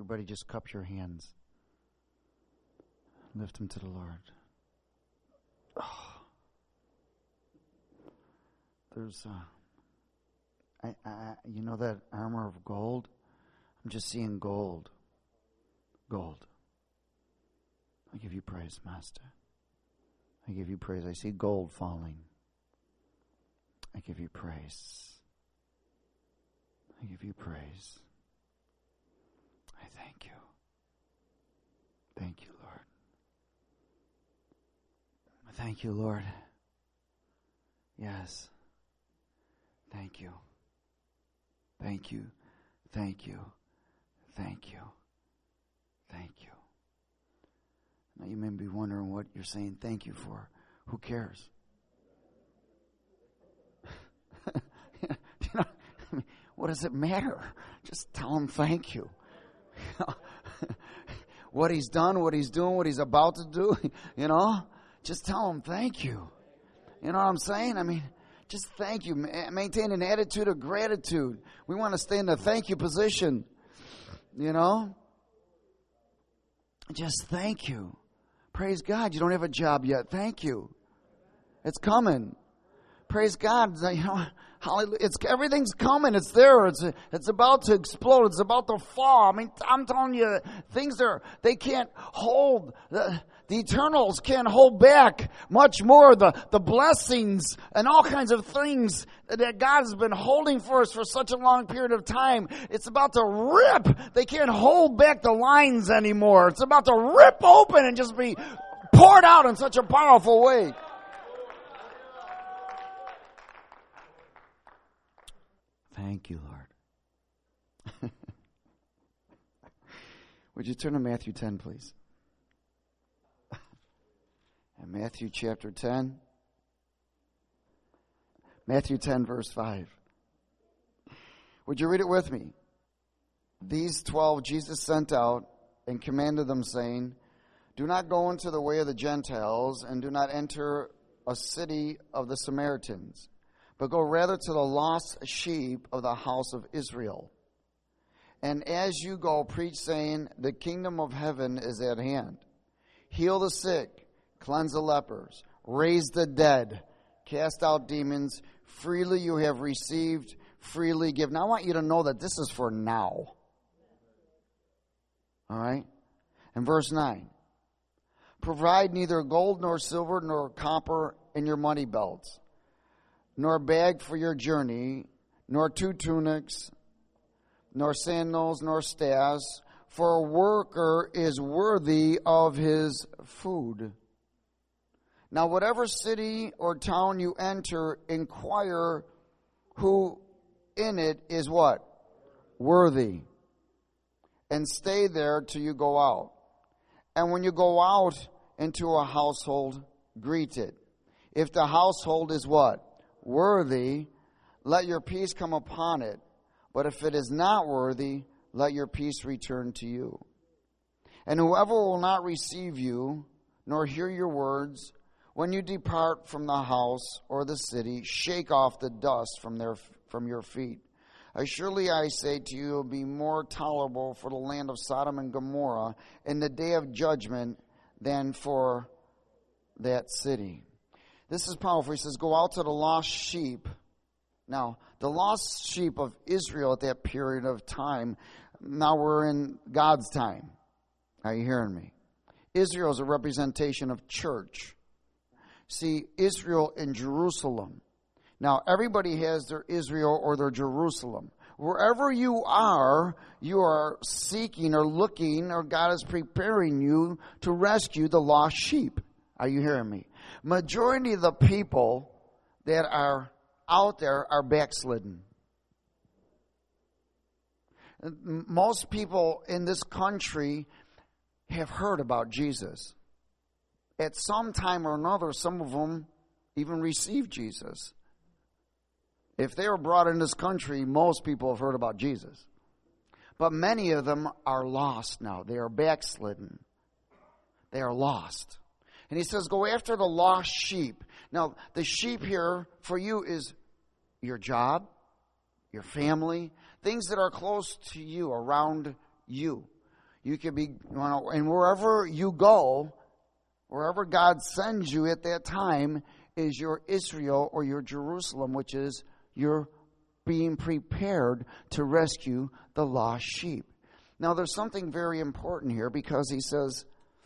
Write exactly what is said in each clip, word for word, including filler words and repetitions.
Everybody just cup your hands. Lift them to the Lord. Oh. There's, uh, I, I, you know that armor of gold? I'm just seeing gold. Gold. I give you praise, Master. I give you praise. I see gold falling. I give you praise. I give you praise. I thank you. Thank you, Lord. Thank you, Lord. Yes. Thank you. Thank you. Thank you. Thank you. Thank you. Now you may be wondering what you're saying thank you for. Who cares? you know, I mean, what does it matter? Just tell him thank you. What he's done, what he's doing, what he's about to do, you know, just tell him thank you. You know what I'm saying? I mean, just thank you. Maintain an attitude of gratitude. We want to stay in the thank you position, you know. Just thank you. Praise God. You don't have a job yet. Thank you. It's coming. Praise God. You know, hallelujah. It's everything's coming. It's there. It's it's about to explode. It's about to fall. I mean, I'm telling you, things are they can't hold. The, the eternals can't hold back much more. The the blessings and all kinds of things that God has been holding for us for such a long period of time. It's about to rip. They can't hold back the lines anymore. It's about to rip open and just be poured out in such a powerful way. Thank you, Lord. Would you turn to Matthew ten, please? And Matthew chapter ten. Matthew ten, verse five. Would you read it with me? These twelve Jesus sent out and commanded them, saying, do not go into the way of the Gentiles, and do not enter a city of the Samaritans, but go rather to the lost sheep of the house of Israel. And as you go, preach, saying, the kingdom of heaven is at hand. Heal the sick, cleanse the lepers, raise the dead, cast out demons. Freely you have received, freely give. Now I want you to know that this is for now. All right? And verse nine. Provide neither gold nor silver nor copper in your money belts, nor bag for your journey, nor two tunics, nor sandals, nor staffs, for a worker is worthy of his food. Now, whatever city or town you enter, inquire who in it is what? Worthy. And stay there till you go out. And when you go out into a household, greet it. If the household is what? Worthy, let your peace come upon it. But if it is not worthy, let your peace return to you. And whoever will not receive you, nor hear your words, when you depart from the house or the city, shake off the dust from their from your feet. Surely I say to you, it will be more tolerable for the land of Sodom and Gomorrah in the day of judgment than for that city. This is powerful. He says, go out to the lost sheep. Now, the lost sheep of Israel at that period of time, now we're in God's time. Are you hearing me? Israel is a representation of church. See, Israel in Jerusalem. Now, everybody has their Israel or their Jerusalem. Wherever you are, you are seeking or looking, or God is preparing you to rescue the lost sheep. Are you hearing me? Majority of the people that are out there are backslidden. Most people in this country have heard about Jesus. At some time or another, some of them even received Jesus. If they were brought in this country, most people have heard about Jesus. But many of them are lost now. They are backslidden. They are lost. And he says, go after the lost sheep. Now, the sheep here for you is your job, your family, things that are close to you, around you. You could be, you know, and wherever you go, wherever God sends you at that time is your Israel or your Jerusalem, which is your being prepared to rescue the lost sheep. Now, there's something very important here because he says,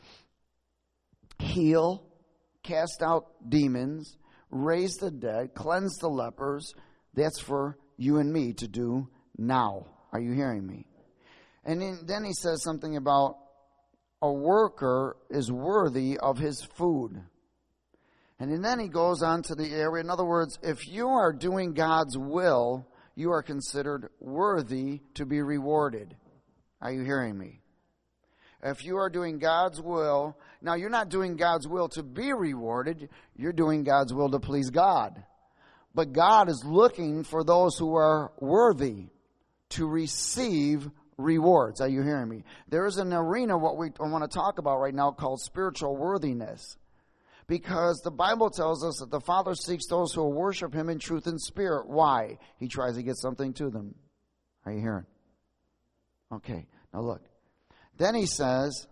heal, cast out demons, raise the dead, cleanse the lepers. That's for you and me to do now. Are you hearing me? And then he says something about a worker is worthy of his food. And then he goes on to the area. In other words, if you are doing God's will, you are considered worthy to be rewarded. Are you hearing me? If you are doing God's will, now you're not doing God's will to be rewarded, you're doing God's will to please God. But God is looking for those who are worthy to receive rewards. Are you hearing me? There is an arena, what we I want to talk about right now, called spiritual worthiness. Because the Bible tells us that the Father seeks those who will worship Him in truth and spirit. Why? He tries to get something to them. Are you hearing? Okay, now look. Then he says,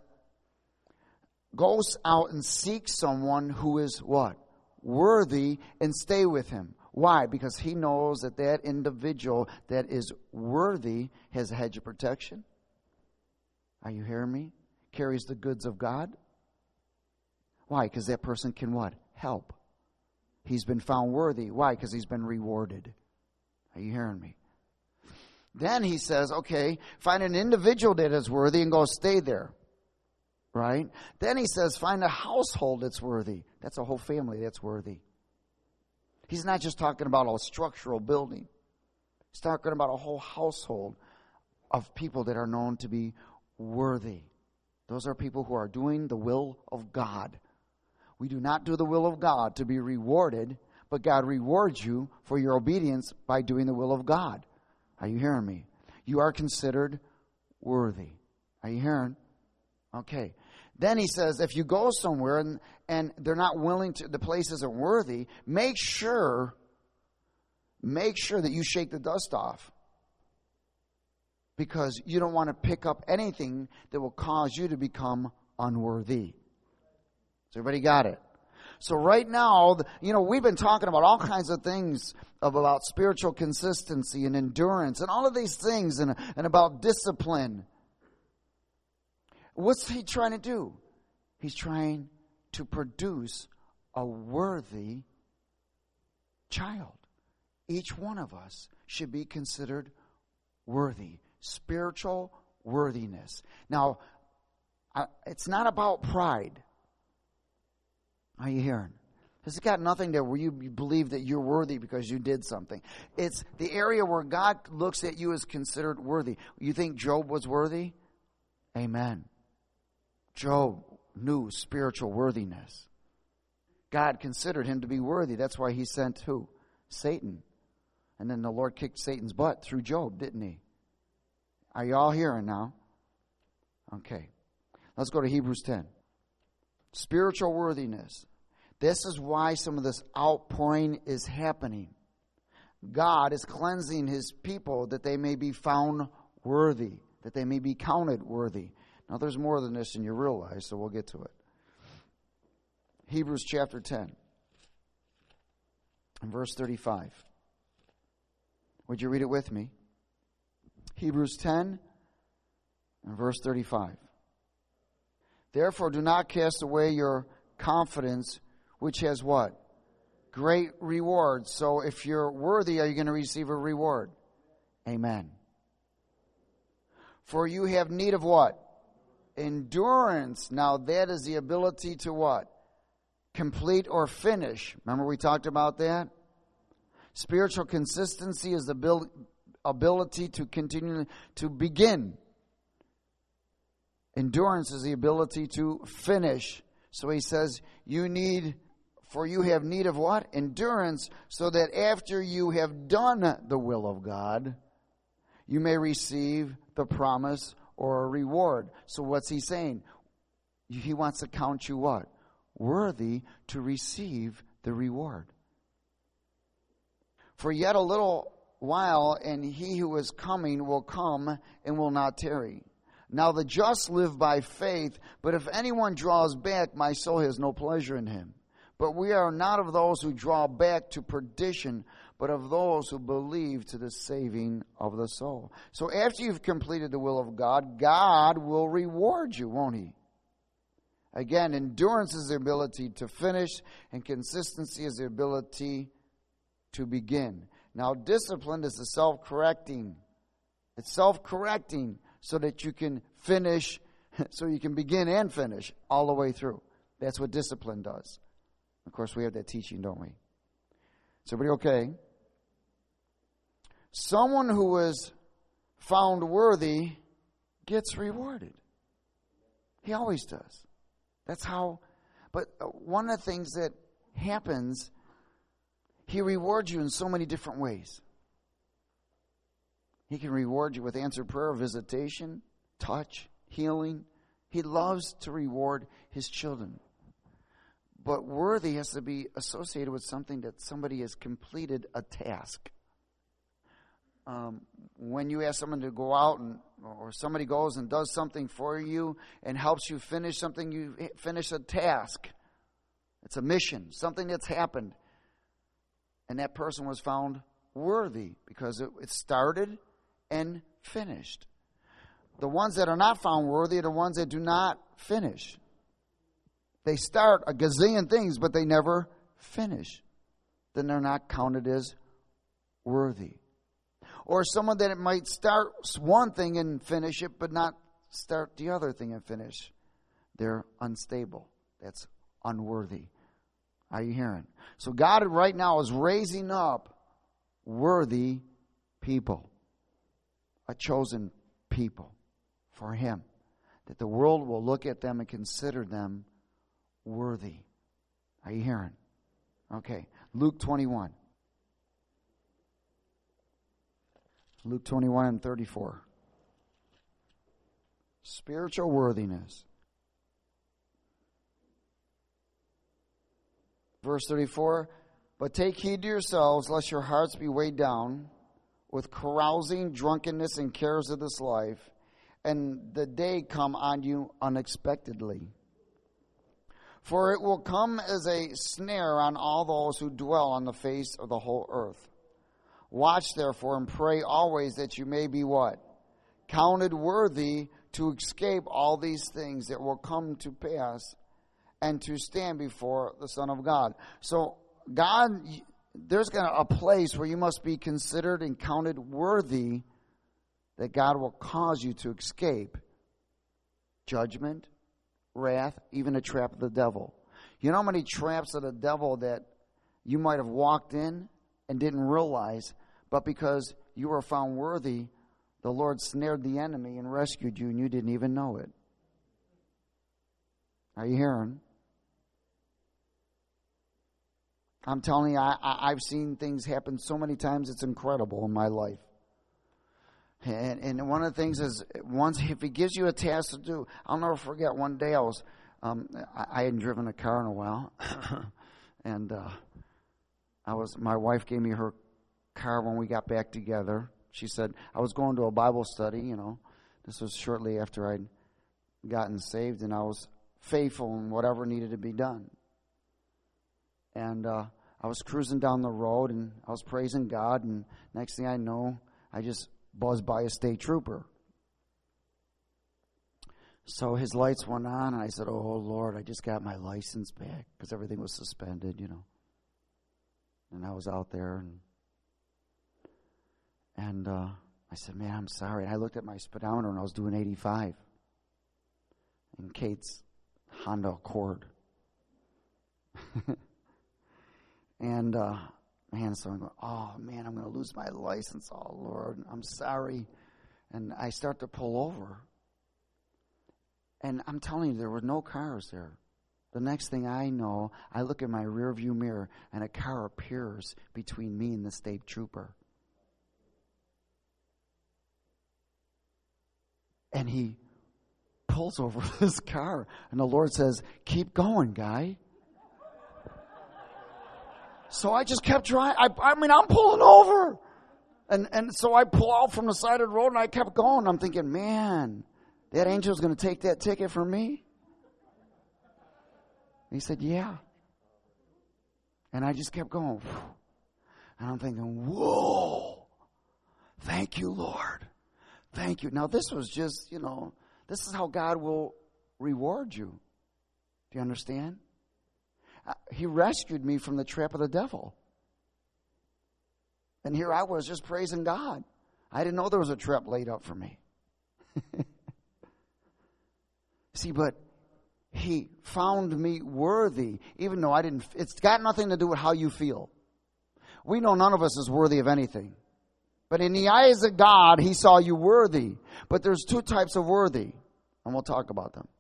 goes out and seeks someone who is what? Worthy, and stay with him. Why? Because he knows that that individual that is worthy has a hedge of protection. Are you hearing me? Carries the goods of God. Why? Because that person can what? Help. He's been found worthy. Why? Because he's been rewarded. Are you hearing me? Then he says, okay, find an individual that is worthy and go stay there. Right? Then he says, find a household that's worthy. That's a whole family that's worthy. He's not just talking about a structural building. He's talking about a whole household of people that are known to be worthy. Those are people who are doing the will of God. We do not do the will of God to be rewarded, but God rewards you for your obedience by doing the will of God. Are you hearing me? You are considered worthy. Are you hearing? Okay. Then he says, if you go somewhere and, and they're not willing to, the place isn't worthy, make sure, make sure that you shake the dust off. Because you don't want to pick up anything that will cause you to become unworthy. So everybody got it? So right now, you know, we've been talking about all kinds of things of, about spiritual consistency and endurance and all of these things and, and about discipline. What's he trying to do? He's trying to produce a worthy child. Each one of us should be considered worthy. Spiritual worthiness. Now, it's not about pride. Are you hearing? This has got nothing to where you believe that you're worthy because you did something. It's the area where God looks at you as considered worthy. You think Job was worthy? Amen. Job knew spiritual worthiness. God considered him to be worthy. That's why he sent who? Satan. And then the Lord kicked Satan's butt through Job, didn't he? Are you all hearing now? Okay. Let's go to Hebrews ten. Spiritual worthiness. This is why some of this outpouring is happening. God is cleansing His people that they may be found worthy, that they may be counted worthy. Now there's more than this than you realize, so we'll get to it. Hebrews chapter ten and verse thirty-five. Would you read it with me? Hebrews ten and verse thirty-five. Therefore do not cast away your confidence, which has what? Great reward. So if you're worthy, are you going to receive a reward? Amen. For you have need of what? Endurance. Now that is the ability to what? Complete or finish. Remember we talked about that? Spiritual consistency is the ability to continue to begin. Endurance is the ability to finish. So he says, you need, for you have need of what? Endurance, so that after you have done the will of God, you may receive the promise or a reward. So what's he saying? He wants to count you what? Worthy to receive the reward. For yet a little while, and he who is coming will come and will not tarry. Now the just live by faith, but if anyone draws back, my soul has no pleasure in him. But we are not of those who draw back to perdition, but of those who believe to the saving of the soul. So after you've completed the will of God, God will reward you, won't he? Again, endurance is the ability to finish, and consistency is the ability to begin. Now, discipline is the self-correcting. It's self-correcting so that you can finish, so you can begin and finish all the way through. That's what discipline does. Of course, we have that teaching, don't we? Is everybody okay? Someone who is found worthy gets rewarded. He always does. That's how, but one of the things that happens, he rewards you in so many different ways. He can reward you with answered prayer, visitation, touch, healing. He loves to reward his children. But worthy has to be associated with something that somebody has completed a task. Um, when you ask someone to go out and or somebody goes and does something for you and helps you finish something, you finish a task. It's a mission, something that's happened. And that person was found worthy because it, it started and finished. The ones that are not found worthy are the ones that do not finish. They start a gazillion things, but they never finish. Then they're not counted as worthy. Or someone that it might start one thing and finish it, but not start the other thing and finish. They're unstable. That's unworthy. Are you hearing? So God right now is raising up worthy people. A chosen people for him. That the world will look at them and consider them worthy. Are you hearing? Okay. Luke twenty-one. Luke twenty-one and thirty-four. Spiritual worthiness. Verse thirty-four. But take heed to yourselves, lest your hearts be weighed down with carousing, drunkenness, and cares of this life, and the day come on you unexpectedly. For it will come as a snare on all those who dwell on the face of the whole earth. Watch therefore and pray always that you may be what? Counted worthy to escape all these things that will come to pass and to stand before the Son of God. So God, there's going to a place where you must be considered and counted worthy that God will cause you to escape judgment, wrath, even a trap of the devil. You know how many traps of the devil that you might have walked in and didn't realize, but because you were found worthy, the Lord snared the enemy and rescued you and you didn't even know it. Are you hearing? I'm telling you, I, I, I've seen things happen so many times, it's incredible in my life. And, and one of the things is, once if he gives you a task to do, I'll never forget one day I was, um, I, I hadn't driven a car in a while, and uh, I was. My wife gave me her car when we got back together. She said I was going to a Bible study. You know, this was shortly after I'd gotten saved, and I was faithful in whatever needed to be done. And uh, I was cruising down the road, and I was praising God, and next thing I know, I just buzzed by a state trooper. So his lights went on, and I said, oh, Lord, I just got my license back, because everything was suspended, you know. And I was out there, and and uh, I said, man, I'm sorry. And I looked at my speedometer, and I was doing eighty-five. And Kate's Honda Accord. and, uh, man, so I'm going, oh, man, I'm going to lose my license. Oh, Lord, I'm sorry. And I start to pull over. And I'm telling you, there were no cars there. The next thing I know, I look in my rearview mirror, and a car appears between me and the state trooper. And he pulls over this car, and the Lord says, keep going, guy. So I just kept driving. I, I mean, I'm pulling over. And, and so I pull out from the side of the road, and I kept going. I'm thinking, man, That angel's going to take that ticket from me? He said, yeah. And I just kept going. And I'm thinking, whoa, thank you, Lord. Thank you. Now, this was just, you know, this is how God will reward you. Do you understand? Uh, he rescued me from the trap of the devil. And here I was just praising God. I didn't know there was a trap laid up for me. See, but he found me worthy, even though I didn't. It's got nothing to do with how you feel. We know none of us is worthy of anything. But in the eyes of God, he saw you worthy. But there's two types of worthy, and we'll talk about them.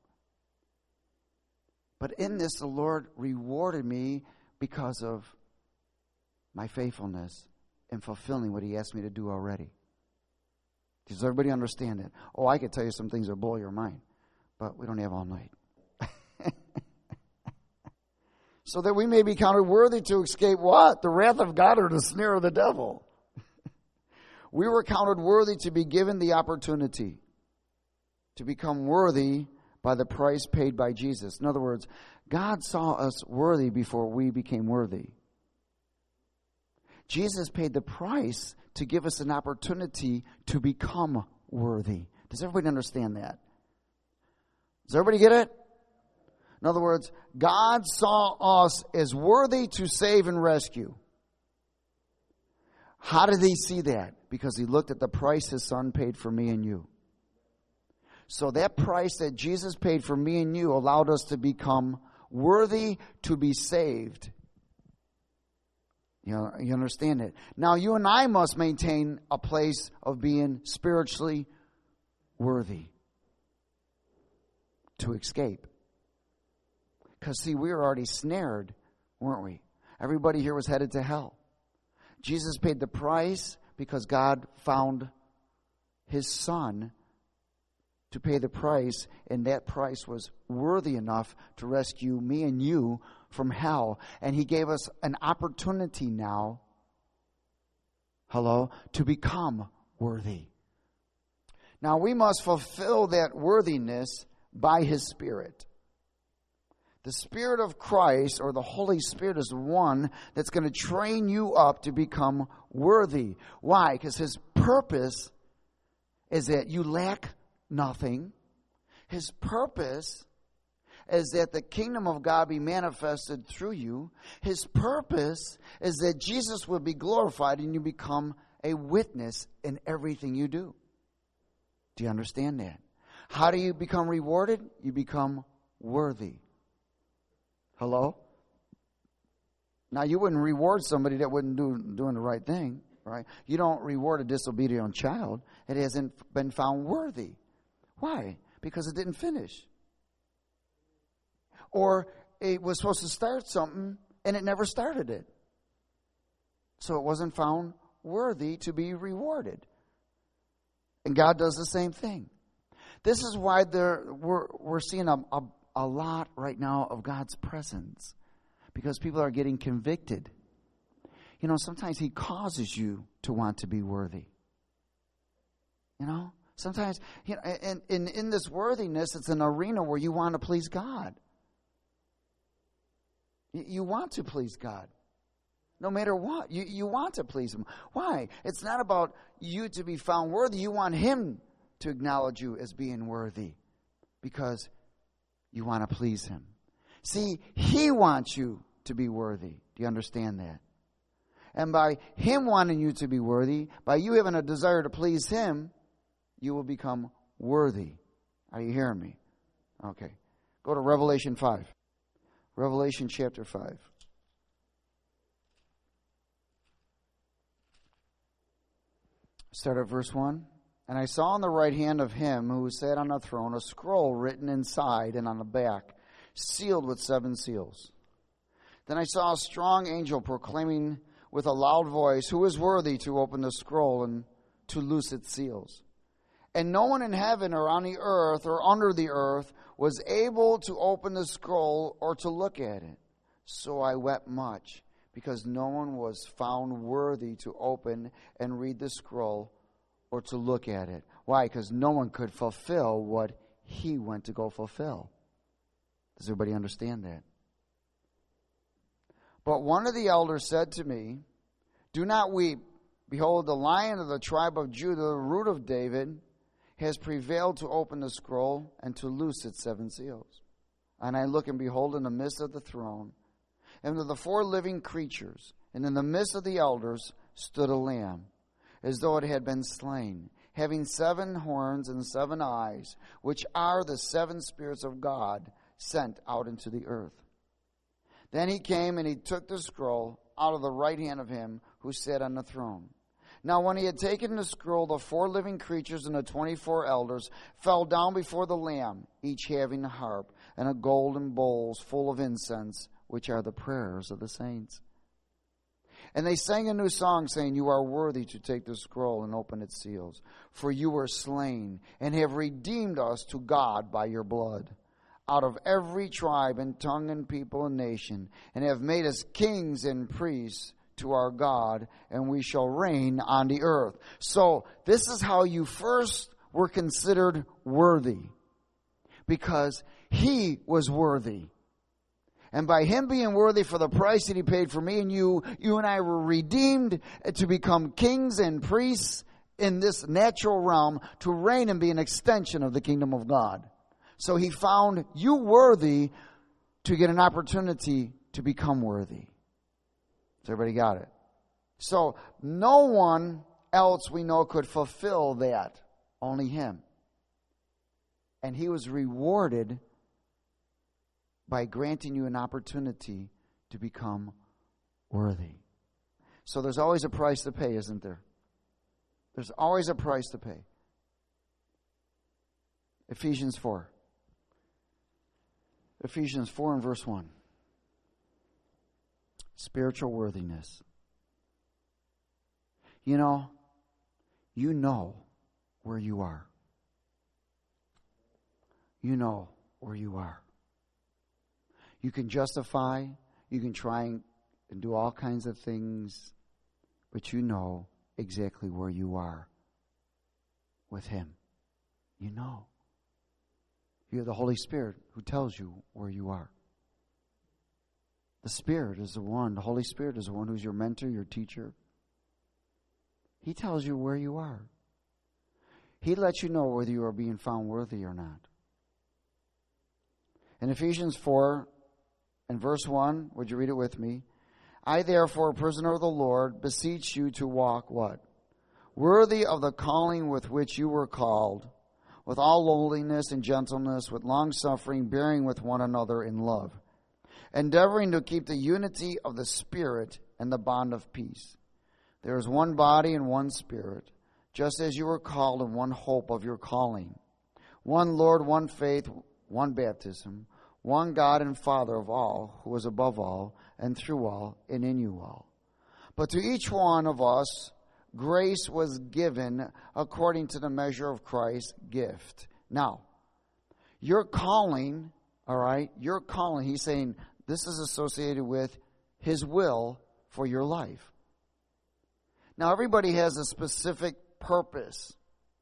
But in this, the Lord rewarded me because of my faithfulness in fulfilling what he asked me to do already. Does everybody understand that? Oh, I could tell you some things that blow your mind, but we don't have all night. So that we may be counted worthy to escape what? The wrath of God or the snare of the devil. We were counted worthy to be given the opportunity to become worthy by the price paid by Jesus. In other words, God saw us worthy before we became worthy. Jesus paid the price to give us an opportunity to become worthy. Does everybody understand that? Does everybody get it? In other words, God saw us as worthy to save and rescue. How did he see that? Because he looked at the price his son paid for me and you. So that price that Jesus paid for me and you allowed us to become worthy to be saved. You know, you understand it. Now you and I must maintain a place of being spiritually worthy to escape. Because see, we were already snared, weren't we? Everybody here was headed to hell. Jesus paid the price because God found his son to pay the price, and that price was worthy enough to rescue me and you from hell. And he gave us an opportunity now, hello, to become worthy. Now we must fulfill that worthiness by his Spirit. The Spirit of Christ, or the Holy Spirit, is the one that's going to train you up to become worthy. Why? Because his purpose is that you lack nothing. His purpose is that the kingdom of God be manifested through you. His purpose is that Jesus will be glorified and you become a witness in everything you do. Do you understand that? How do you become rewarded? You become worthy. Hello? Now, you wouldn't reward somebody that wouldn't do doing the right thing, right? You don't reward a disobedient child. It hasn't been found worthy. Why? Because it didn't finish. Or it was supposed to start something and it never started it. So it wasn't found worthy to be rewarded. And God does the same thing. This is why there we're we're seeing a, a, a lot right now of God's presence. Because people are getting convicted. You know, sometimes he causes you to want to be worthy. You know? Sometimes, you know, and in, in this worthiness, it's an arena where you want to please God. You, you want to please God. No matter what, you, you want to please him. Why? It's not about you to be found worthy. You want him to acknowledge you as being worthy because you want to please him. See, he wants you to be worthy. Do you understand that? And by him wanting you to be worthy, by you having a desire to please him, you will become worthy. Are you hearing me? Okay. Go to Revelation five. Revelation chapter five. Start at verse one. And I saw on the right hand of him who sat on the throne a scroll written inside and on the back, sealed with seven seals. Then I saw a strong angel proclaiming with a loud voice, "Who is worthy to open the scroll and to loose its seals?" And no one in heaven or on the earth or under the earth was able to open the scroll or to look at it. So I wept much, because no one was found worthy to open and read the scroll or to look at it. Why? Because no one could fulfill what he went to go fulfill. Does everybody understand that? But one of the elders said to me, do not weep. Behold, the Lion of the tribe of Judah, the root of David, has prevailed to open the scroll and to loose its seven seals. And I look, and behold, in the midst of the throne, and of the four living creatures, and in the midst of the elders, stood a lamb, as though it had been slain, having seven horns and seven eyes, which are the seven spirits of God sent out into the earth. Then he came, and he took the scroll out of the right hand of him who sat on the throne. Now when he had taken the scroll, the four living creatures and the twenty-four elders fell down before the Lamb, each having a harp and a golden bowls full of incense, which are the prayers of the saints. And they sang a new song, saying, you are worthy to take the scroll and open its seals, for you were slain and have redeemed us to God by your blood, out of every tribe and tongue and people and nation, and have made us kings and priests to our God, and we shall reign on the earth. So this is how you first were considered worthy, because he was worthy. And by him being worthy for the price that he paid for me and you, you and I were redeemed to become kings and priests in this natural realm, to reign and be an extension of the kingdom of God. So he found you worthy to get an opportunity to become worthy. So everybody got it? So no one else we know could fulfill that. Only him. And he was rewarded by granting you an opportunity to become worthy. So there's always a price to pay, isn't there? There's always a price to pay. Ephesians four. Ephesians four and verse one. Spiritual worthiness. You know, you know where you are. You know where you are. You can justify, you can try and do all kinds of things, but you know exactly where you are with him. You know. You have the Holy Spirit who tells you where you are. The Spirit is the one, the Holy Spirit is the one who's your mentor, your teacher. He tells you where you are. He lets you know whether you are being found worthy or not. In Ephesians four and verse one, would you read it with me? I therefore, a prisoner of the Lord, beseech you to walk what? Worthy of the calling with which you were called, with all lowliness and gentleness, with long-suffering, bearing with one another in love, endeavoring to keep the unity of the Spirit and the bond of peace. There is one body and one Spirit, just as you were called in one hope of your calling. One Lord, one faith, one baptism, one God and Father of all, who is above all, and through all, and in you all. But to each one of us, grace was given according to the measure of Christ's gift. Now, your calling, all right, your calling, he's saying this is associated with his will for your life. Now, everybody has a specific purpose.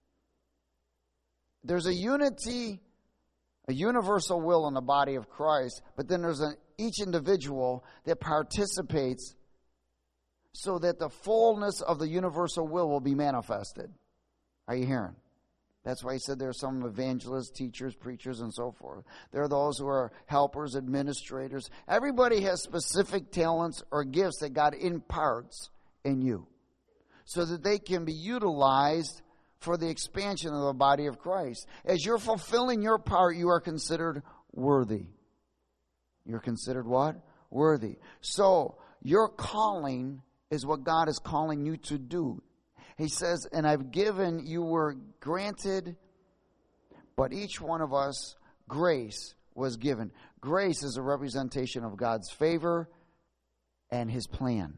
There's a unity, a universal will in the body of Christ, but then there's an, each individual that participates so that the fullness of the universal will will be manifested. Are you hearing? That's why he said there are some evangelists, teachers, preachers, and so forth. There are those who are helpers, administrators. Everybody has specific talents or gifts that God imparts in you so that they can be utilized for the expansion of the body of Christ. As you're fulfilling your part, you are considered worthy. You're considered what? Worthy. So, your calling is what God is calling you to do. He says, and I've given, you were granted, but each one of us, grace was given. Grace is a representation of God's favor and his plan.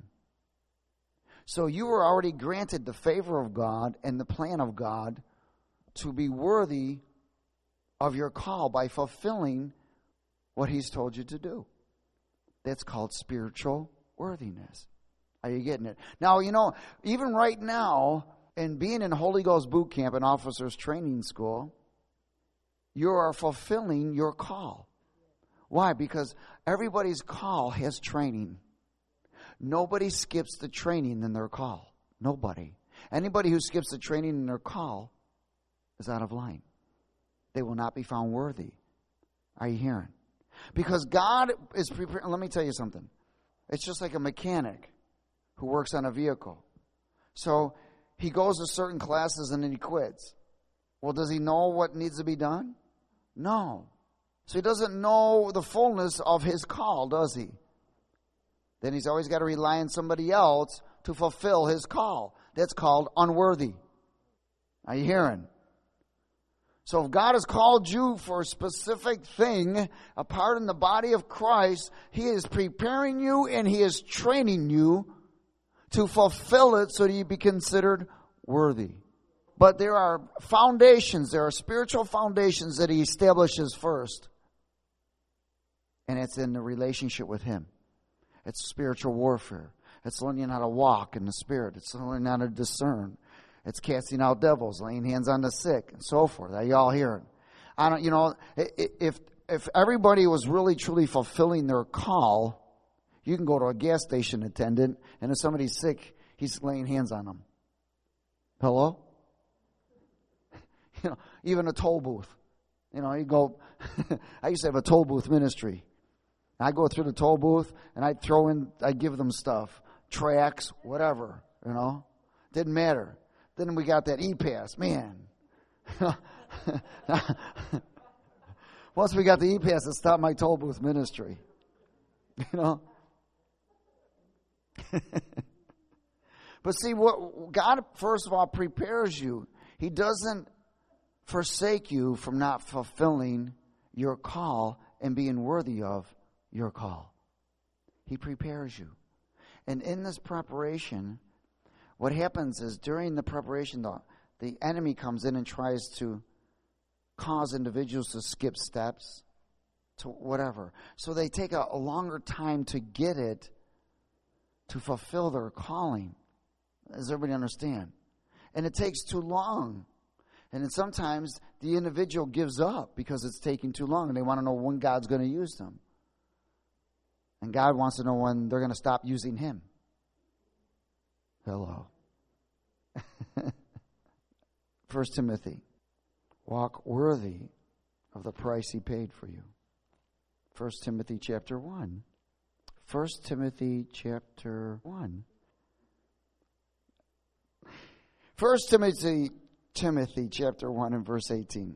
So you were already granted the favor of God and the plan of God to be worthy of your call by fulfilling what he's told you to do. That's called spiritual worthiness. Are you getting it? Now, you know, even right now, in being in Holy Ghost boot camp and officers training school, you are fulfilling your call. Why? Because everybody's call has training. Nobody skips the training in their call. Nobody. Anybody who skips the training in their call is out of line. They will not be found worthy. Are you hearing? Because God is preparing. Let me tell you something. It's just like a mechanic who works on a vehicle. So he goes to certain classes and then he quits. Well, does he know what needs to be done? No. So he doesn't know the fullness of his call, does he? Then he's always got to rely on somebody else to fulfill his call. That's called unworthy. Are you hearing? So if God has called you for a specific thing, a part in the body of Christ, He is preparing you and He is training you to fulfill it so that you be considered worthy. But there are foundations, there are spiritual foundations that He establishes first. And it's in the relationship with Him. It's spiritual warfare. It's learning how to walk in the Spirit. It's learning how to discern. It's casting out devils, laying hands on the sick, and so forth. Are you all hearing? I don't, you know, if if everybody was really truly fulfilling their call, you can go to a gas station attendant, and if somebody's sick, he's laying hands on them. Hello? You know, even a toll booth. You know, you go. I used to have a toll booth ministry. I go through the toll booth, and I throw in, I give them stuff, tracts, whatever. You know, didn't matter. Then we got that E-Pass. Man. Once we got the E-Pass, it stopped my toll booth ministry. You know? But see, what God, first of all, prepares you. He doesn't forsake you from not fulfilling your call and being worthy of your call. He prepares you. And in this preparation, what happens is during the preparation, the, the enemy comes in and tries to cause individuals to skip steps, to whatever. So they take a, a longer time to get it, to fulfill their calling. Does everybody understand? And it takes too long. And then sometimes the individual gives up because it's taking too long and they want to know when God's going to use them. And God wants to know when they're going to stop using Him. Hello. First Timothy, walk worthy of the price He paid for you. First Timothy chapter one. First Timothy chapter one. First Timothy, Timothy chapter one and verse eighteen.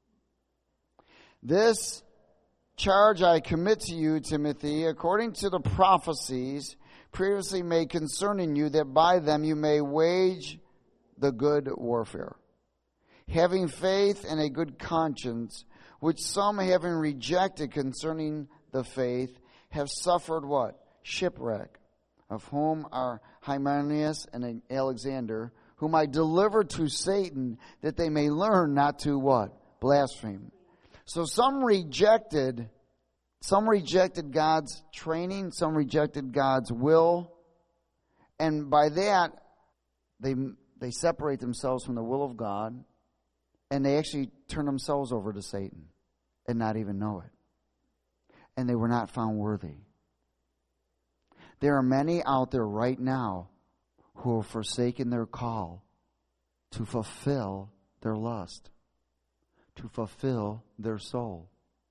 This charge I commit to you, Timothy, according to the prophecies previously made concerning you, that by them you may wage the good warfare, having faith and a good conscience, which some, having rejected concerning the faith, have suffered what? Shipwreck, of whom are Hymenaeus and Alexander, whom I delivered to Satan, that they may learn not to what? Blaspheme. So some rejected, some rejected God's training, some rejected God's will, and by that, they they separate themselves from the will of God, and they actually turn themselves over to Satan and not even know it. And they were not found worthy. There are many out there right now who have forsaken their call to fulfill their lust, to fulfill their soul.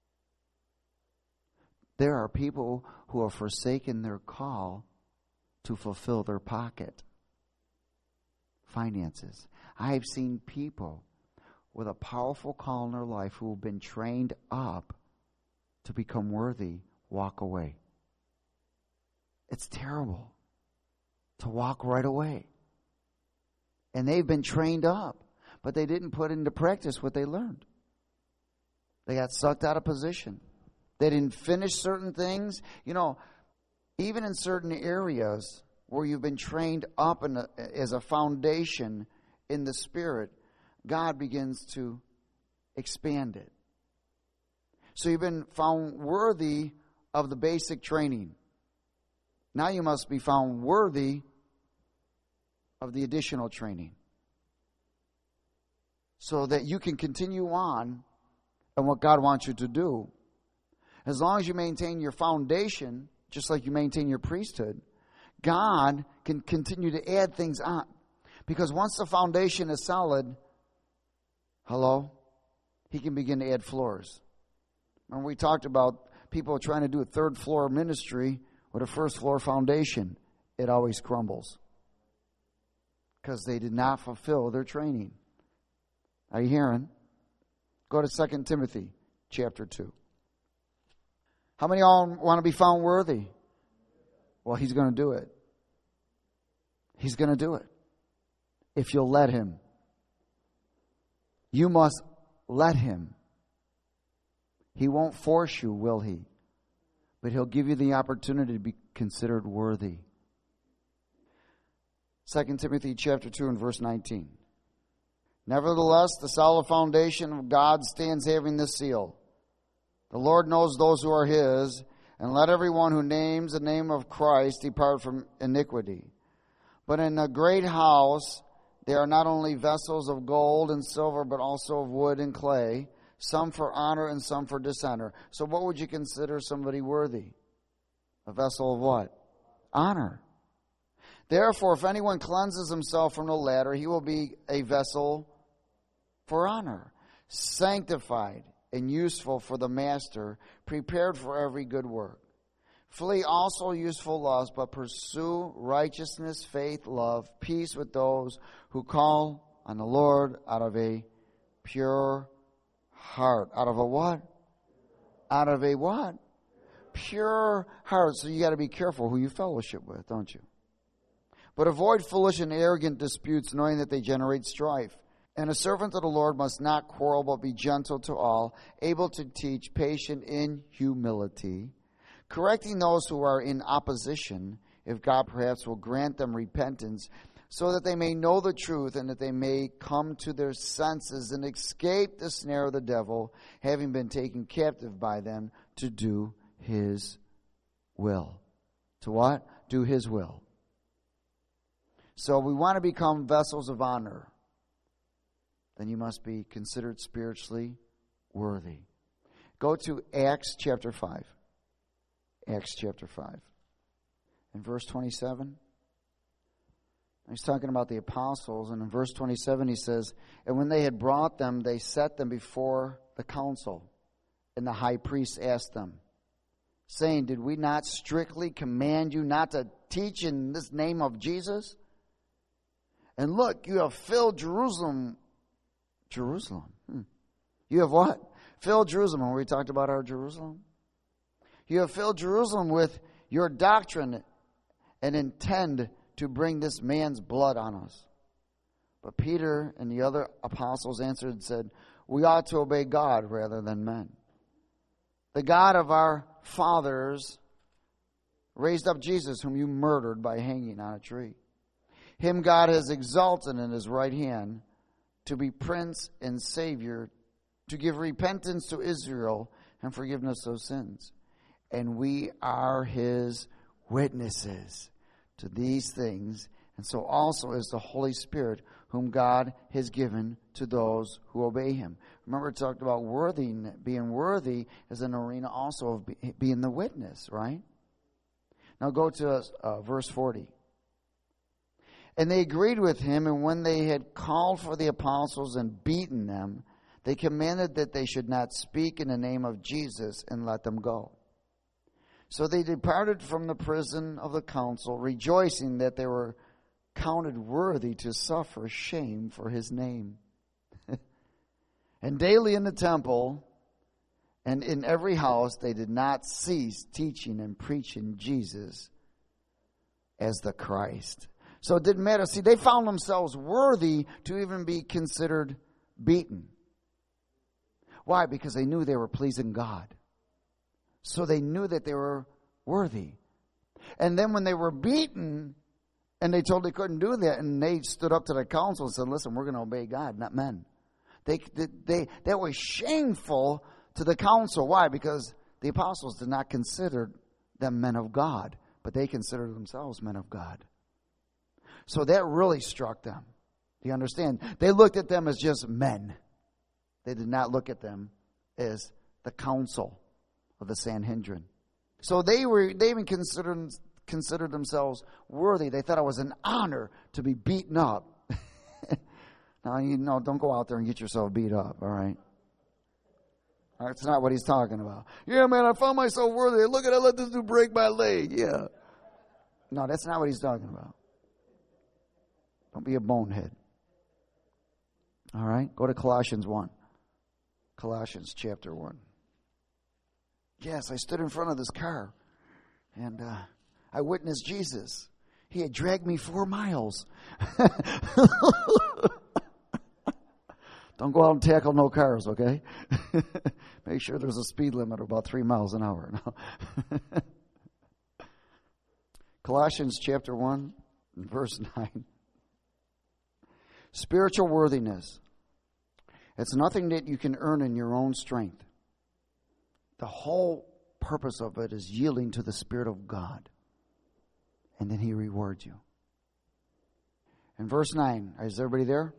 There are people who have forsaken their call to fulfill their pocket, finances. I have seen people with a powerful call in their life who have been trained up to become worthy walk away. It's terrible to walk right away. And they've been trained up, but they didn't put into practice what they learned. They got sucked out of position. They didn't finish certain things. You know, even in certain areas where you've been trained up in a, as a foundation in the Spirit, God begins to expand it. So you've been found worthy of the basic training. Now you must be found worthy of the additional training, so that you can continue on and what God wants you to do. As long as you maintain your foundation, just like you maintain your priesthood, God can continue to add things on. Because once the foundation is solid, hello, He can begin to add floors. Remember we talked about people trying to do a third floor ministry with a first floor foundation. It always crumbles. Because they did not fulfill their training. Are you hearing? Go to Second Timothy chapter two. How many of y'all want to be found worthy? Well, He's going to do it. He's going to do it. If you'll let Him. You must let Him. He won't force you, will He? But He'll give you the opportunity to be considered worthy. Second Timothy chapter two and verse nineteen. Nevertheless, the solid foundation of God stands having this seal. The Lord knows those who are His, and let everyone who names the name of Christ depart from iniquity. But in a great house there are not only vessels of gold and silver, but also of wood and clay, some for honor and some for dishonor. So what would you consider somebody worthy? A vessel of what? Honor. Therefore, if anyone cleanses himself from the latter, he will be a vessel for honor, sanctified and useful for the master, prepared for every good work. Flee also useful lusts, but pursue righteousness, faith, love, peace with those who call on the Lord out of a pure heart. Out of a what? Out of a what? Pure heart. So you got to be careful who you fellowship with, don't you? But avoid foolish and arrogant disputes, knowing that they generate strife. And a servant of the Lord must not quarrel, but be gentle to all, able to teach, patient in humility, correcting those who are in opposition, if God perhaps will grant them repentance, so that they may know the truth and that they may come to their senses and escape the snare of the devil, having been taken captive by them to do His will. To what? Do His will. So we want to become vessels of honor. Then you must be considered spiritually worthy. Go to Acts chapter five. Acts chapter five. In verse twenty-seven. He's talking about the apostles. And in verse twenty-seven he says, and when they had brought them, they set them before the council. And the high priest asked them, saying, did we not strictly command you not to teach in this name of Jesus? And look, you have filled Jerusalem. Jerusalem. Hmm. You have what? Filled Jerusalem. When we talked about our Jerusalem. You have filled Jerusalem with your doctrine and intend to bring this man's blood on us. But Peter and the other apostles answered and said, we ought to obey God rather than men. The God of our fathers raised up Jesus, whom you murdered by hanging on a tree. Him God has exalted in His right hand to be Prince and Savior, to give repentance to Israel and forgiveness of sins. And we are His witnesses to these things, and so also is the Holy Spirit, whom God has given to those who obey Him. Remember, it talked about worthy, being worthy is an arena also of being the witness, right? Now go to uh, verse forty. And they agreed with him, and when they had called for the apostles and beaten them, they commanded that they should not speak in the name of Jesus, and let them go. So they departed from the prison of the council, rejoicing that they were counted worthy to suffer shame for His name. And daily in the temple and in every house they did not cease teaching and preaching Jesus as the Christ. So it didn't matter. See, they found themselves worthy to even be considered beaten. Why? Because they knew they were pleasing God. So they knew that they were worthy. And then when they were beaten, and they told they couldn't do that, and they stood up to the council and said, listen, we're going to obey God, not men. They, they, they, that was shameful to the council. Why? Because the apostles did not consider them men of God, but they considered themselves men of God. So that really struck them. Do you understand? They looked at them as just men. They did not look at them as the council of the Sanhedrin. So they were they even considered considered themselves worthy. They thought it was an honor to be beaten up. Now, you know, don't go out there and get yourself beat up, all right? That's not what he's talking about. Yeah, man, I found myself worthy. Look at it, let this dude break my leg. Yeah. No, that's not what he's talking about. Don't be a bonehead. All right? Go to Colossians one. Colossians chapter one. Yes, I stood in front of this car, and uh, I witnessed Jesus. He had dragged me four miles. Don't go out and tackle no cars, okay? Make sure there's a speed limit of about three miles an hour. No. Colossians chapter one, verse nine. Spiritual worthiness. It's nothing that you can earn in your own strength. The whole purpose of it is yielding to the Spirit of God. And then He rewards you. In verse nine, is everybody there?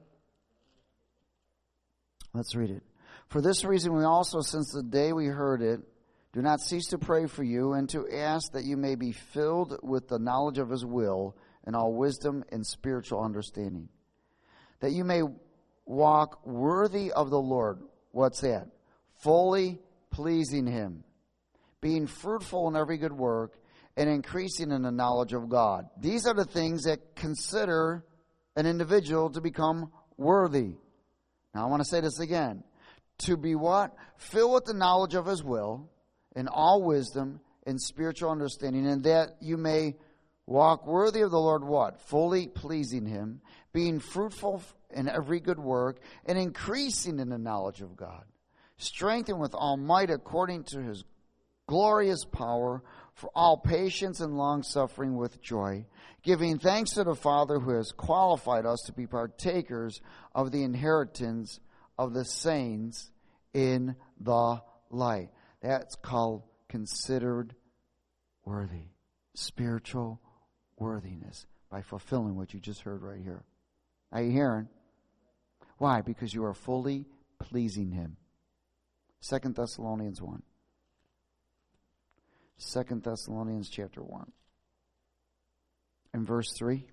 Let's read it. For this reason we also, since the day we heard it, do not cease to pray for you and to ask that you may be filled with the knowledge of His will and all wisdom and spiritual understanding. That you may walk worthy of the Lord. What's that? Fully pleasing Him, being fruitful in every good work, and increasing in the knowledge of God. These are the things that consider an individual to become worthy. Now I want to say this again. To be what? Filled with the knowledge of His will, and all wisdom and spiritual understanding, and that you may walk worthy of the Lord what? Fully pleasing Him, being fruitful in every good work, and increasing in the knowledge of God. Strengthened with all might according to His glorious power, for all patience and long-suffering with joy, giving thanks to the Father who has qualified us to be partakers of the inheritance of the saints in the light. That's called considered worthy. Spiritual worthiness by fulfilling what you just heard right here. Are you hearing? Why? Because you are fully pleasing Him. Second Thessalonians one. Second Thessalonians chapter one. And verse three.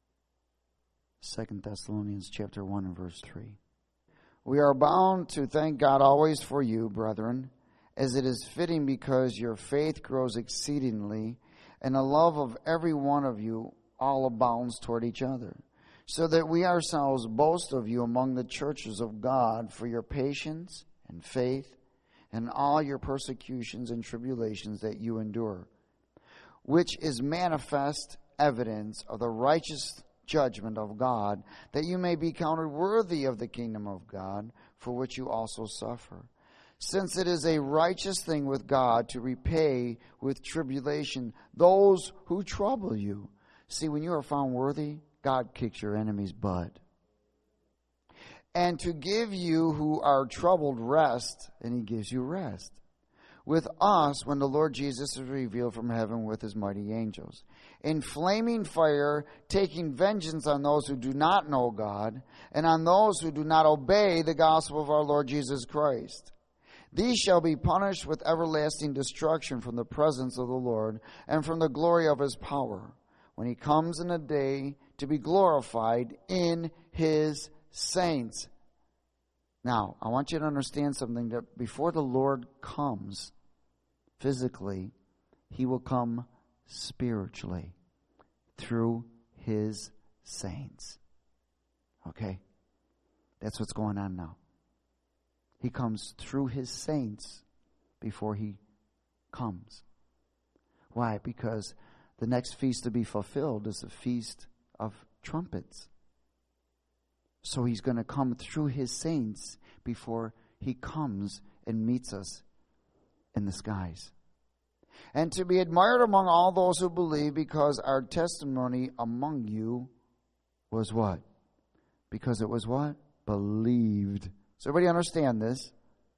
Second Thessalonians chapter one and verse three. We are bound to thank God always for you, brethren, as it is fitting, because your faith grows exceedingly, and the love of every one of you all abounds toward each other, so that we ourselves boast of you among the churches of God for your patience and faith and all your persecutions and tribulations that you endure, which is manifest evidence of the righteous judgment of God, that you may be counted worthy of the kingdom of God, for which you also suffer. Since it is a righteous thing with God to repay with tribulation those who trouble you. See, when you are found worthy, God kicks your enemy's butt. And to give you who are troubled rest, and He gives you rest, with us when the Lord Jesus is revealed from heaven with His mighty angels, in flaming fire, taking vengeance on those who do not know God, and on those who do not obey the gospel of our Lord Jesus Christ. These shall be punished with everlasting destruction from the presence of the Lord and from the glory of His power, when He comes in a day to be glorified in His saints. Now, I want you to understand something, that before the Lord comes physically, He will come spiritually through His saints. Okay? That's what's going on now. He comes through His saints before He comes. Why? Because the next feast to be fulfilled is the Feast of Trumpets. So He's going to come through His saints before He comes and meets us in the skies. And to be admired among all those who believe, because our testimony among you was what? Because it was what? Believed. Does everybody understand this?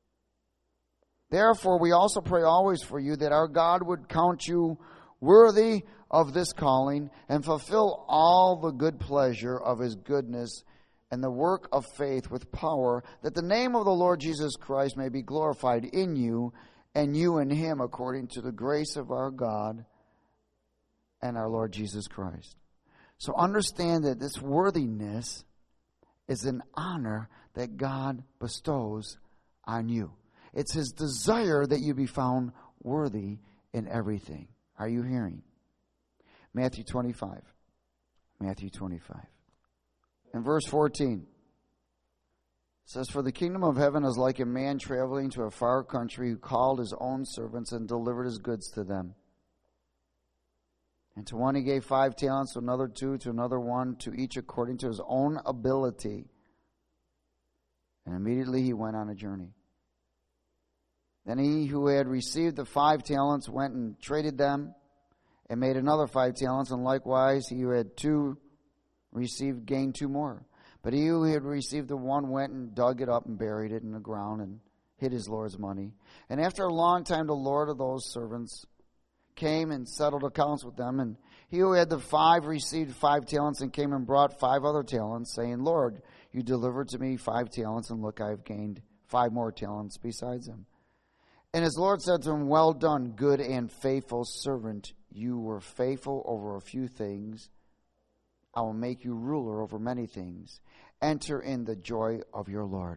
Therefore, we also pray always for you, that our God would count you worthy of this calling and fulfill all the good pleasure of His goodness and the work of faith with power, that the name of the Lord Jesus Christ may be glorified in you, and you in him, according to the grace of our God and our Lord Jesus Christ. So understand that this worthiness is an honor that God bestows on you. It's his desire that you be found worthy in everything. Are you hearing? Matthew twenty-five. Matthew twenty-five. In verse fourteen, it says, "For the kingdom of heaven is like a man traveling to a far country, who called his own servants and delivered his goods to them. And to one he gave five talents, to another two, to another one, to each according to his own ability. And immediately he went on a journey. Then he who had received the five talents went and traded them, and made another five talents, and likewise he who had two received gained two more. But he who had received the one went and dug it up and buried it in the ground and hid his Lord's money. And after a long time the Lord of those servants came and settled accounts with them. And he who had the five received five talents, and came and brought five other talents, saying, Lord, you delivered to me five talents, and look, I have gained five more talents besides them. And his Lord said to him, Well done, good and faithful servant. You were faithful over a few things. I will make you ruler over many things. Enter in the joy of your Lord."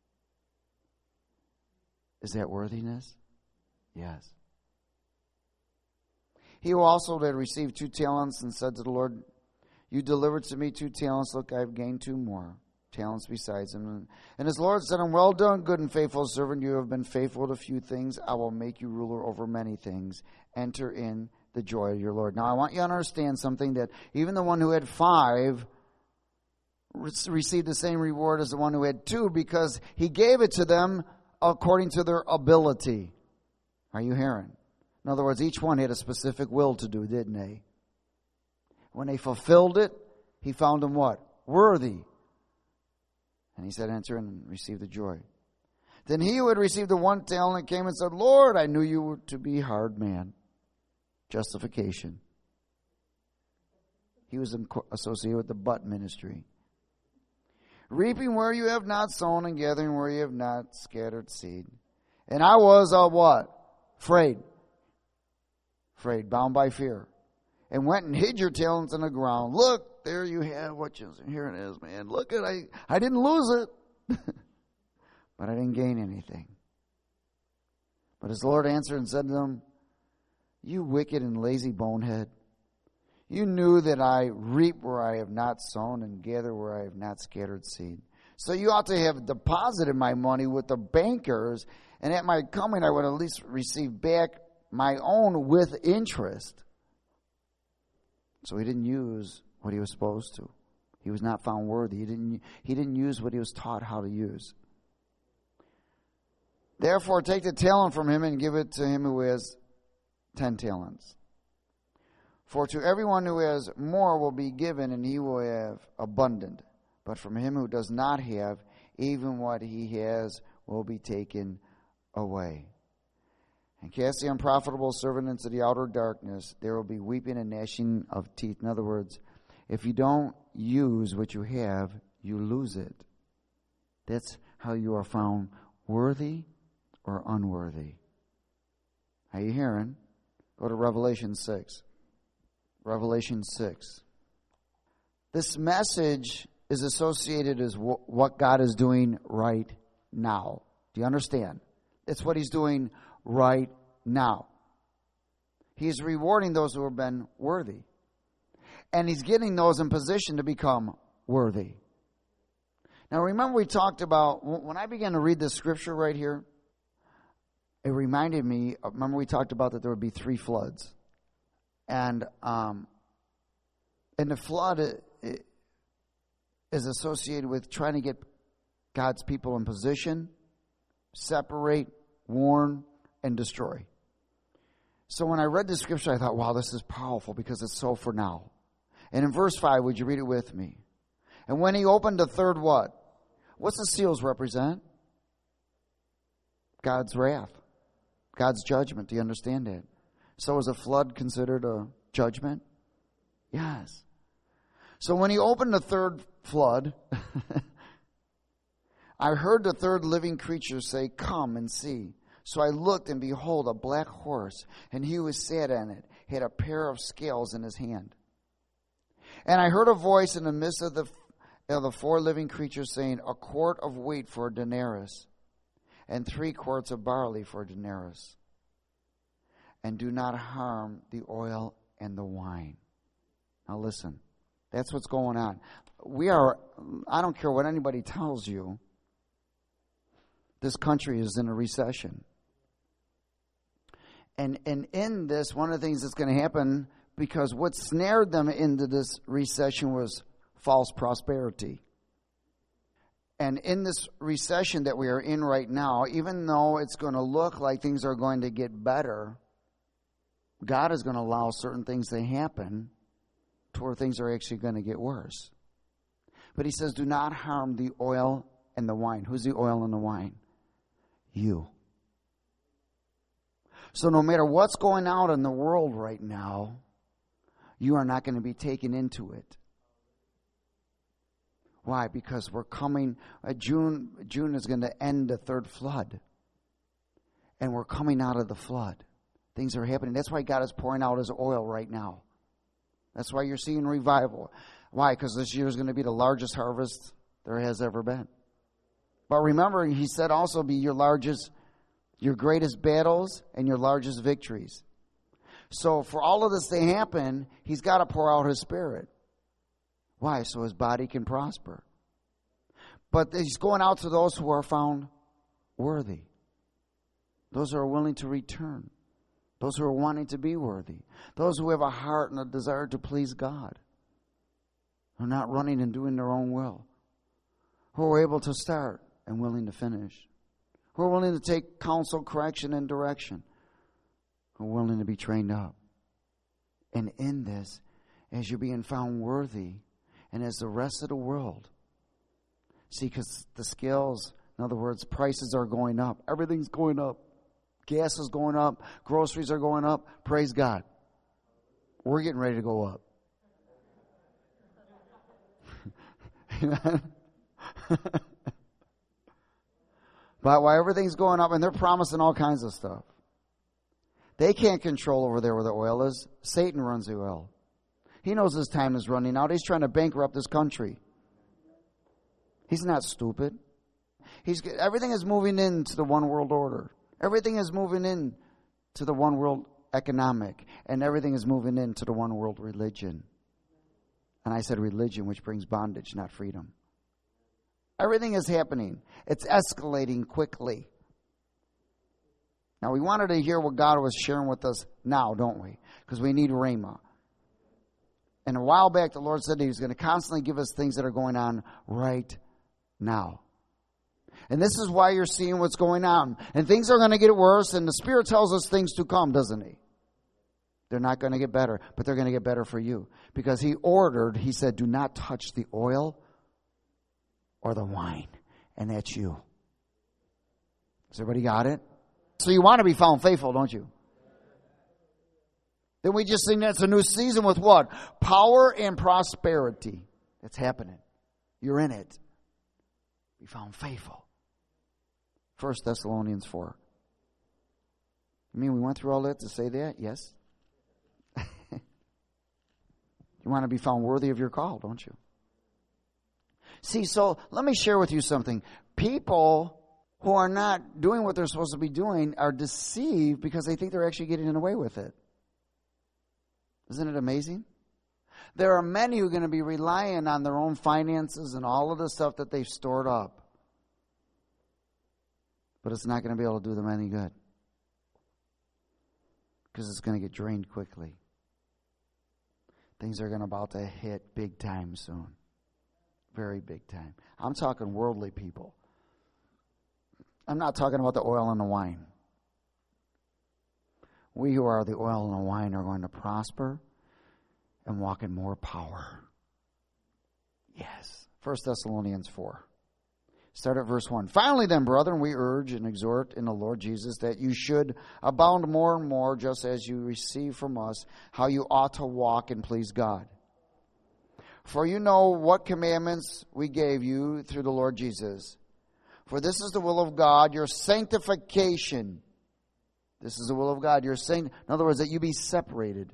Is that worthiness? Yes. He who also had received two talents and said to the Lord, You delivered to me two talents. Look, I have gained two more talents besides him. And his Lord said to him, Well done, good and faithful servant. You have been faithful with a few things. I will make you ruler over many things. Enter in the joy of your Lord. Now, I want you to understand something, that even the one who had five received the same reward as the one who had two, because he gave it to them according to their ability. Are you hearing? In other words, each one had a specific will to do, didn't they? When they fulfilled it, he found them what? Worthy. And he said, Enter and receive the joy. Then he who had received the one talent came and said, Lord, I knew you to be a hard man. Justification. He was associated with the butt ministry. Reaping where you have not sown, and gathering where you have not scattered seed. And I was a what? Afraid. Afraid, bound by fear. And went and hid your talents in the ground. Look, there you have what you, here it is, man. Look at I I didn't lose it. But I didn't gain anything. But his Lord answered and said to him, You wicked and lazy bonehead. You knew that I reap where I have not sown and gather where I have not scattered seed. So you ought to have deposited my money with the bankers, and at my coming I would at least receive back my own with interest. So he didn't use what he was supposed to. He was not found worthy. He didn't, he didn't use what he was taught how to use. Therefore, take the talent from him and give it to him who has ten talents. For to everyone who has more will be given, and he will have abundant. But from him who does not have, even what he has will be taken away. And cast the unprofitable servant into the outer darkness. There will be weeping and gnashing of teeth. In other words, if you don't use what you have, you lose it. That's how you are found worthy or unworthy. Are you hearing? Go to Revelation six. Revelation six. This message is associated as what God is doing right now. Do you understand? It's what he's doing right now. He's rewarding those who have been worthy. And he's getting those in position to become worthy. Now remember, we talked about, when I began to read this scripture right here, it reminded me, remember we talked about that there would be three floods. And um, and the flood it, it is associated with trying to get God's people in position, separate, warn, and destroy. So when I read the scripture, I thought, wow, this is powerful because it's so for now. And in verse five, would you read it with me? And when he opened the third what? What's the seals represent? God's wrath. God's judgment. Do you understand that? So is a flood considered a judgment? Yes. So when he opened the third flood. I heard the third living creature say, "Come and see." So I looked, and behold, a black horse, and he who sat on it had a pair of scales in his hand. And I heard a voice in the midst of the, of the four living creatures saying, "A quart of wheat for a denarius, and three quarts of barley for a denarius. And do not harm the oil and the wine." Now listen, that's what's going on. We are, I don't care what anybody tells you, this country is in a recession. And and in this, one of the things that's going to happen, because what snared them into this recession was false prosperity. And in this recession that we are in right now, even though it's going to look like things are going to get better, God is going to allow certain things to happen to where things are actually going to get worse. But he says, do not harm the oil and the wine. Who's the oil and the wine? You. So no matter what's going on in the world right now, you are not going to be taken into it. Why? Because we're coming, uh, June, June is going to end the third flood. And we're coming out of the flood. Things are happening. That's why God is pouring out his oil right now. That's why you're seeing revival. Why? Because this year is going to be the largest harvest there has ever been. But remember, he said also be your largest, your greatest battles and your largest victories. So for all of this to happen, he's got to pour out his Spirit. Why? So his body can prosper. But he's going out to those who are found worthy. Those who are willing to return. Those who are wanting to be worthy. Those who have a heart and a desire to please God. Who are not running and doing their own will. Who are able to start and willing to finish. Who are willing to take counsel, correction, and direction. Who are willing to be trained up. And in this, as you're being found worthy, and as the rest of the world, see, because the scales, in other words, prices are going up. Everything's going up. Gas is going up. Groceries are going up. Praise God. We're getting ready to go up. Amen. But while everything's going up, and they're promising all kinds of stuff, they can't control over there where the oil is. Satan runs the oil. He knows his time is running out. He's trying to bankrupt this country. He's not stupid. He's everything is moving into the one world order. Everything is moving in to the one world economic. And everything is moving into the one world religion. And I said religion, which brings bondage, not freedom. Everything is happening. It's escalating quickly. Now, we wanted to hear what God was sharing with us now, don't we? Because we need Rhema. And a while back, the Lord said He was going to constantly give us things that are going on right now. And this is why you're seeing what's going on. And things are going to get worse, and the Spirit tells us things to come, doesn't He? They're not going to get better, but they're going to get better for you. Because He ordered, He said, do not touch the oil or the wine. And that's you. Has everybody got it? So you want to be found faithful, don't you? Then we just sing that's a new season with what? Power and prosperity. That's happening. You're in it. Be found faithful. First Thessalonians four. You mean we went through all that to say that? Yes. You want to be found worthy of your call, don't you? See, so let me share with you something. People who are not doing what they're supposed to be doing are deceived because they think they're actually getting away with it. Isn't it amazing? There are many who are going to be relying on their own finances and all of the stuff that they've stored up. But it's not going to be able to do them any good. Because it's going to get drained quickly. Things are going to about to hit big time soon. Very big time. I'm talking worldly people. I'm not talking about the oil and the wine. We who are the oil and the wine are going to prosper and walk in more power. Yes. First Thessalonians four. Start at verse one. Finally then, brethren, we urge and exhort in the Lord Jesus that you should abound more and more, just as you receive from us how you ought to walk and please God. For you know what commandments we gave you through the Lord Jesus. For this is the will of God, your sanctification. This is the will of God, your saint. In other words, that you be separated.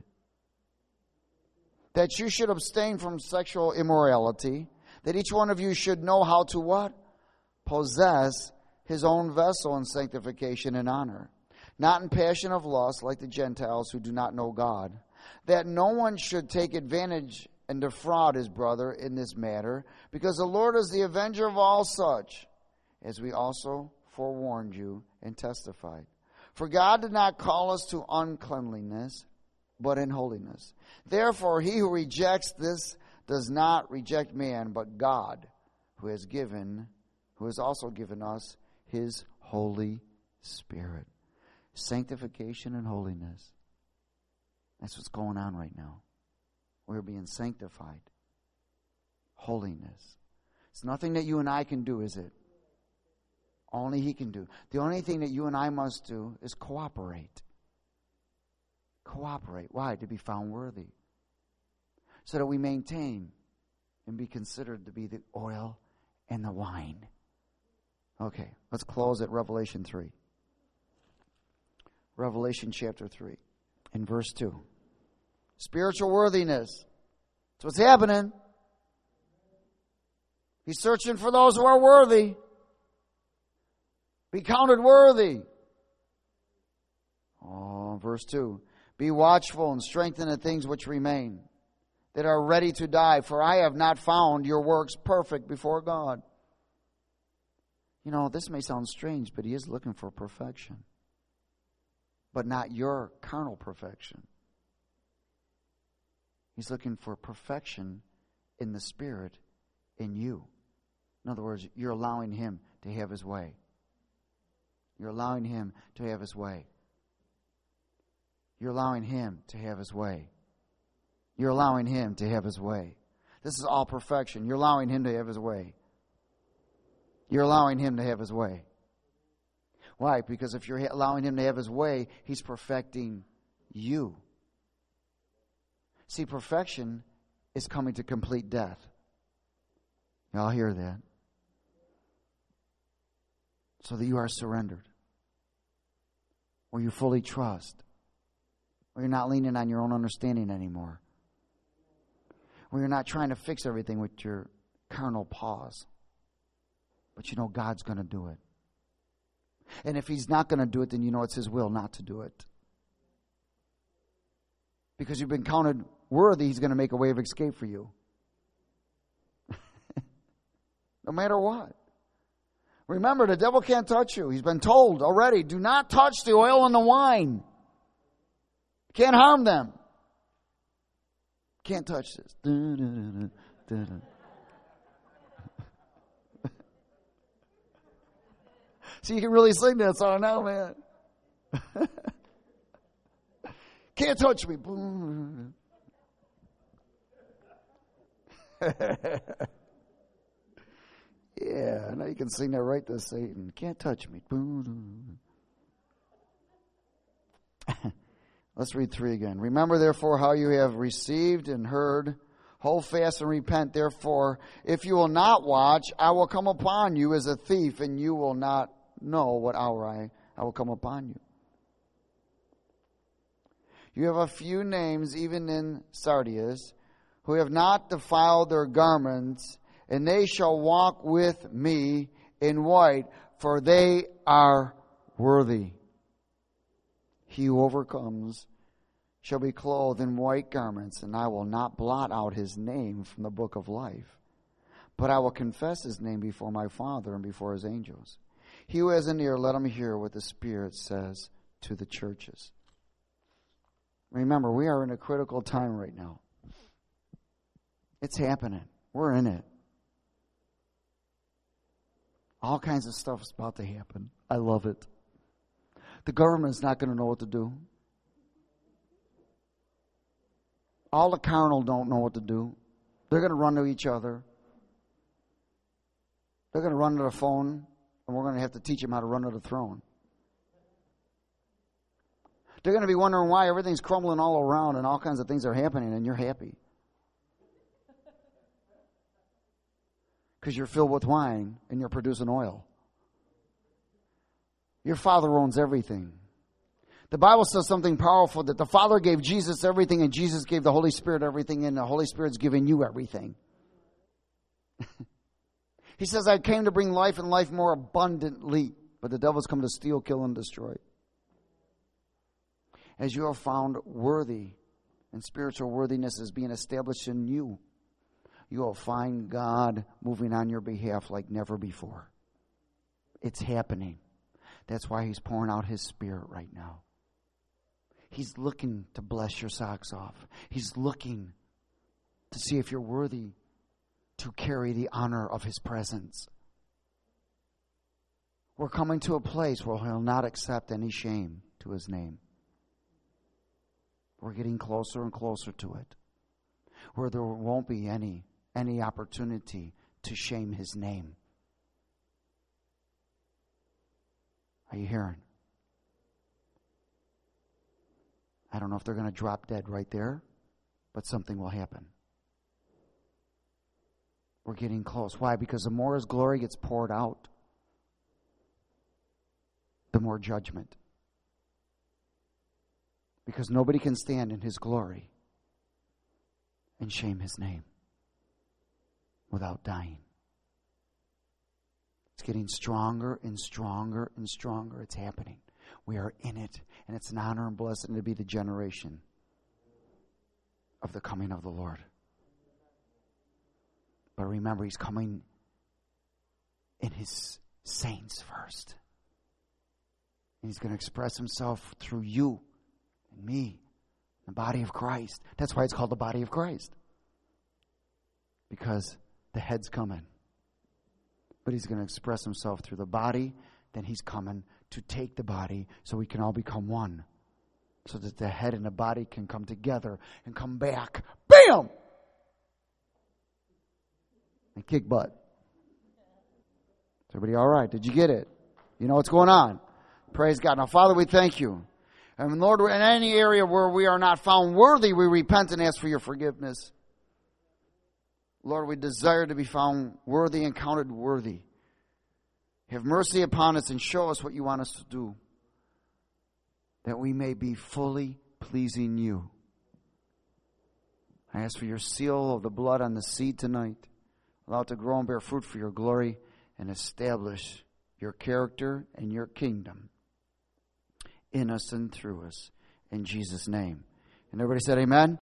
That you should abstain from sexual immorality. That each one of you should know how to what? Possess his own vessel in sanctification and honor. Not in passion of lust like the Gentiles who do not know God. That no one should take advantage and defraud his brother in this matter, because the Lord is the avenger of all such, as we also forewarned you and testified. For God did not call us to uncleanliness, but in holiness. Therefore, he who rejects this does not reject man, but God, who has given, who has also given us his Holy Spirit. Sanctification and holiness. That's what's going on right now. We're being sanctified. Holiness. It's nothing that you and I can do, is it? Only he can do. The only thing that you and I must do is cooperate. Cooperate. Why? To be found worthy. So that we maintain and be considered to be the oil and the wine. Okay, let's close at Revelation three. Revelation chapter three and verse two. Spiritual worthiness. That's what's happening. He's searching for those who are worthy. Be counted worthy. Oh, verse two. Be watchful and strengthen the things which remain, that are ready to die, for I have not found your works perfect before God. You know, this may sound strange, but he is looking for perfection. But not your carnal perfection. He's looking for perfection in the Spirit in you. In other words, you're allowing him to have his way. You're allowing him to have his way. You're allowing him to have his way. You're allowing him to have his way. This is all perfection. You're allowing him to have his way. You're allowing him to have his way. Why? Because if you're allowing him to have his way, he's perfecting you. See, perfection is coming to complete death. Y'all hear that? So that you are surrendered. Where you fully trust. Where you're not leaning on your own understanding anymore. Where you're not trying to fix everything with your carnal paws. But you know God's going to do it. And if he's not going to do it, then you know it's his will not to do it. Because you've been counted worthy, he's going to make a way of escape for you. No matter what. Remember, the devil can't touch you. He's been told already, do not touch the oil and the wine. Can't harm them. Can't touch this. See, you can really sing that song now, man. Can't touch me. Yeah, now you can sing that right to Satan. Can't touch me. Let's read three again. Remember, therefore, how you have received and heard. Hold fast and repent. Therefore, if you will not watch, I will come upon you as a thief, and you will not know what hour I, I will come upon you. You have a few names, even in Sardius, who have not defiled their garments, and they shall walk with me in white, for they are worthy. He who overcomes shall be clothed in white garments, and I will not blot out his name from the book of life, but I will confess his name before my Father and before his angels. He who has an ear, let him hear what the Spirit says to the churches. Remember, we are in a critical time right now. It's happening. We're in it. All kinds of stuff is about to happen. I love it. The government's not going to know what to do. All the carnal don't know what to do. They're going to run to each other. They're going to run to the phone, and we're going to have to teach them how to run to the throne. They're going to be wondering why everything's crumbling all around and all kinds of things are happening, and you're happy. because you're filled with wine and you're producing oil. Your Father owns everything. The Bible says something powerful, that the Father gave Jesus everything and Jesus gave the Holy Spirit everything, and the Holy Spirit's giving you everything. He says, I came to bring life and life more abundantly, but the devil's come to steal, kill, and destroy. As you are found worthy, and spiritual worthiness is being established in you, you will find God moving on your behalf like never before. It's happening. That's why He's pouring out His Spirit right now. He's looking to bless your socks off. He's looking to see if you're worthy to carry the honor of His presence. We're coming to a place where He'll not accept any shame to His name. We're getting closer and closer to it, where there won't be any, any opportunity to shame His name. Are you hearing? I don't know if they're going to drop dead right there, but something will happen. We're getting close. Why? Because the more His glory gets poured out, the more judgment. Because nobody can stand in His glory and shame His name without dying. It's getting stronger and stronger and stronger. It's happening. We are in it. And it's an honor and blessing to be the generation of the coming of the Lord. But remember, He's coming in His saints first. And He's going to express Himself through you and me, the body of Christ. That's why it's called the body of Christ. Because the head's coming. But He's going to express Himself through the body. Then He's coming to take the body so we can all become one. So that the head and the body can come together and come back. Bam! And kick butt. Is everybody all right? Did you get it? You know what's going on? Praise God. Now, Father, we thank You. And Lord, in any area where we are not found worthy, we repent and ask for Your forgiveness. Lord, we desire to be found worthy and counted worthy. Have mercy upon us and show us what You want us to do, that we may be fully pleasing You. I ask for Your seal of the blood on the seed tonight. Allow it to grow and bear fruit for Your glory and establish Your character and Your kingdom in us and through us. In Jesus' name. And everybody said amen.